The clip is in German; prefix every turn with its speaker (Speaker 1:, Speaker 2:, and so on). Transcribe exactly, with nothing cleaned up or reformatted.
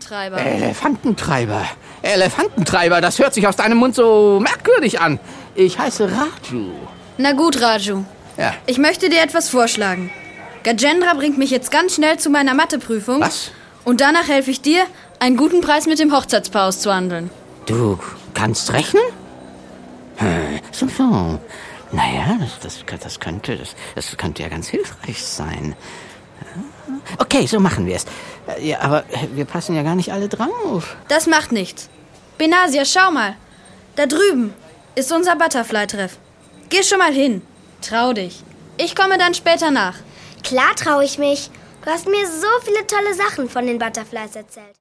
Speaker 1: Elefantentreiber.
Speaker 2: Elefantentreiber. Elefantentreiber, das hört sich aus deinem Mund so merkwürdig an. Ich heiße Raju.
Speaker 1: Na gut, Raju.
Speaker 2: Ja.
Speaker 1: Ich möchte dir etwas vorschlagen. Gajendra bringt mich jetzt ganz schnell zu meiner Matheprüfung.
Speaker 2: Was?
Speaker 1: Und danach helfe ich dir, einen guten Preis mit dem Hochzeitspaar auszuhandeln.
Speaker 2: Du kannst rechnen? Hm, so, so. Naja, das, das, das, könnte, das, das könnte ja ganz hilfreich sein. Okay, so machen wir es. Ja, aber wir passen ja gar nicht alle drauf.
Speaker 1: Das macht nichts. Benasia, schau mal. Da drüben ist unser Butterfly-Treff. Geh schon mal hin. Trau dich. Ich komme dann später nach.
Speaker 3: Klar traue ich mich. Du hast mir so viele tolle Sachen von den Butterflies erzählt.